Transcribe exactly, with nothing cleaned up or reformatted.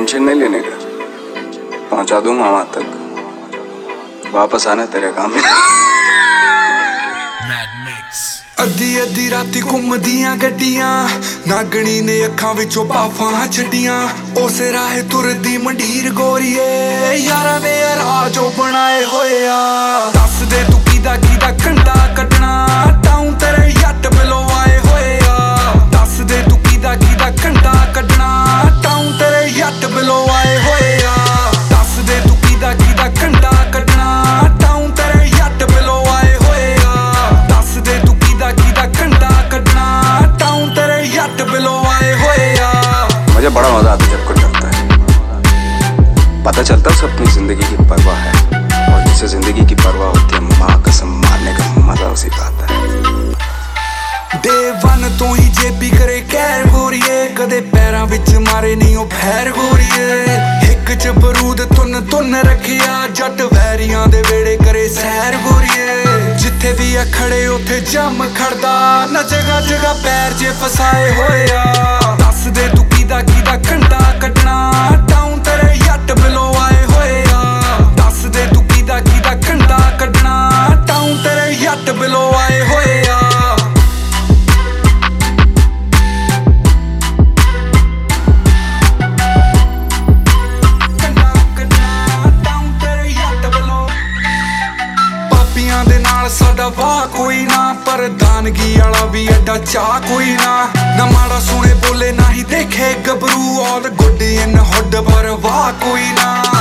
Tension नहीं लेने का, पहुंचा दूंगा वहां तक, वापस आना तेरे काम में। अद्धी अद्धी राती घुमदियां गड्डियां, नागणी ने अखां विचों पाफां छड्डियां, उसे राहे तुरदी मंडीर गोरीए, यारां ने राजो बनाए होए आ। दस दे तू कीदा कीदा कंडा कड्डना, टाउन तेरे जट बिलो आए होए आ। दस दे तू कीदा कीदा कंडा कड्डना, टाउन तेरे जट बिलो आए होए आ। दस दे तू कीदा कीदा कंडा कड्डना, टाउन तेरे जट बिलो आए होए आ। दस दे तू कीदा कीदा कंडा कड्डना, टाउन तेरे जट बिलो आए होए आ। मुझे बड़ा मजा आता है जब कुछ चलता है, पता चलता है अपनी जिंदगी की परवाह है, और जिसे जिंदगी की परवाह होती है माँ कसम मारने का मजा उसी का आता है। डे वन तो ही जेबी करे कैर गोरीए, कदे पैरां विच मारे नहीं ओ फैर गोरीए। हिक च बरूद तुन तुन रखिया, जट वैरियां दे वेड़े करे सैर गोरीए। जिथे भी आ खड़े उथे जम खड़दा, न जगह जगह पैर जे फसाए होए आ। दस दे तू कीदा कीदा कंडा कड्डना, टाउन तेरे जट बिलो आए होए आ। दस दे तू कीदा कीदा कंडा कड्डना, टाउन तेरे जट बिलो आए होए आ। साडा वाह कोई ना, प्रधानगी वाला भी एडा चाह कोई ना। ना माड़ा सुने बोले ना ही देखे गबरू, ऑल गुड इन हुड पर वाह कोई ना।